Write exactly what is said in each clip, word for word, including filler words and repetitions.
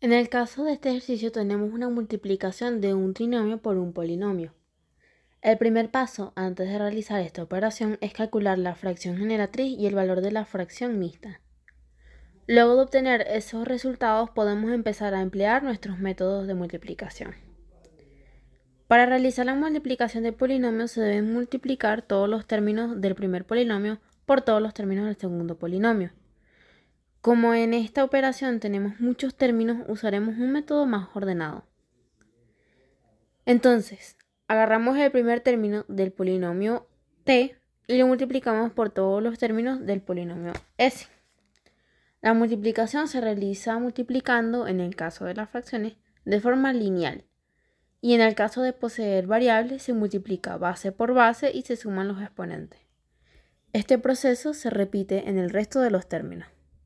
En el caso de este ejercicio tenemos una multiplicación de un trinomio por un polinomio. El primer paso antes de realizar esta operación es calcular la fracción generatriz y el valor de la fracción mixta. Luego de obtener esos resultados podemos empezar a emplear nuestros métodos de multiplicación. Para realizar la multiplicación de polinomios se deben multiplicar todos los términos del primer polinomio por todos los términos del segundo polinomio. Como en esta operación tenemos muchos términos, usaremos un método más ordenado. Entonces, agarramos el primer término del polinomio t y lo multiplicamos por todos los términos del polinomio s. La multiplicación se realiza multiplicando, en el caso de las fracciones, de forma lineal. Y en el caso de poseer variables, se multiplica base por base y se suman los exponentes. Este proceso se repite en el resto de los términos.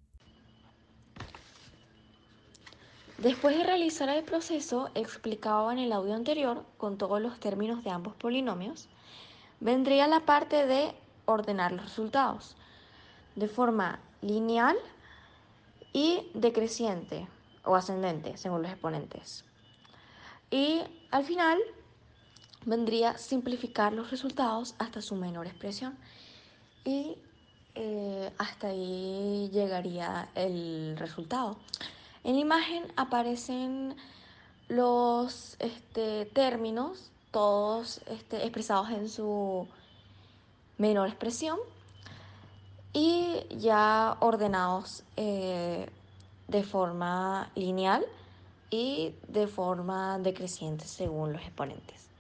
Después de realizar el proceso explicado en el audio anterior con todos los términos de ambos polinomios, vendría la parte de ordenar los resultados de forma lineal y decreciente o ascendente según los exponentes. Y al final vendría simplificar los resultados hasta su menor expresión y eh, hasta ahí llegaría el resultado. En la imagen aparecen los este, términos, todos este, expresados en su menor expresión y ya ordenados eh, de forma lineal y de forma decreciente según los exponentes.